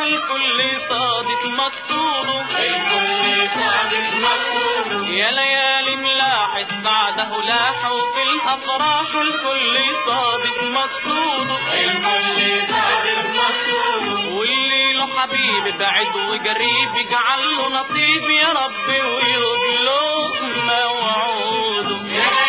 الكل صادق مقصوده، الكل صادق مقصوده. يا ليالي ملاح بعده لاح وفي الافراح الكل صادق مقصوده، الكل صادق مقصوده. واللي له حبيب بعد وقريب يجعل له نصيب يا رب ويرد له موعوده.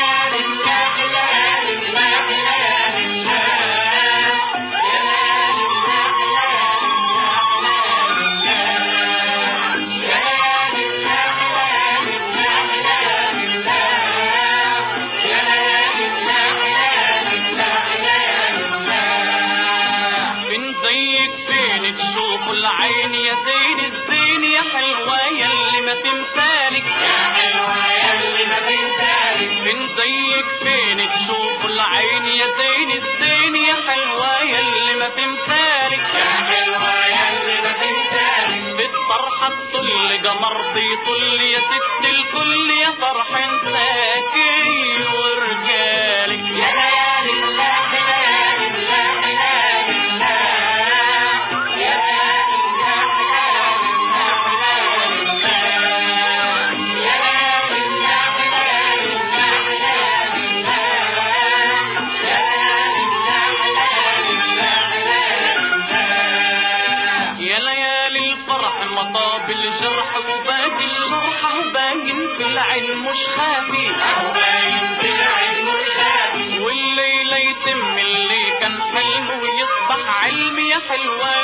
العين يا زين الزين يا حلوة ياللي ما تمثالك، يا حلوة ياللي ما تمثالك. من زيك فين تشوف العين يا زين الزين يا حلوة ياللي ما تمثالك، يا حلوة ياللي ما تمثالك. بالطرحة تطل قمر بيطل يا ست الكل يا فرح انساكي ورجالك. يا ليالي الله ليالي الله ليالي الله بالجرح وباقي الجرح وباين في العين مش خافي، باين في العين مش خافي. والليلة يتم اللي كان حلم ويصبح علم يا حلوة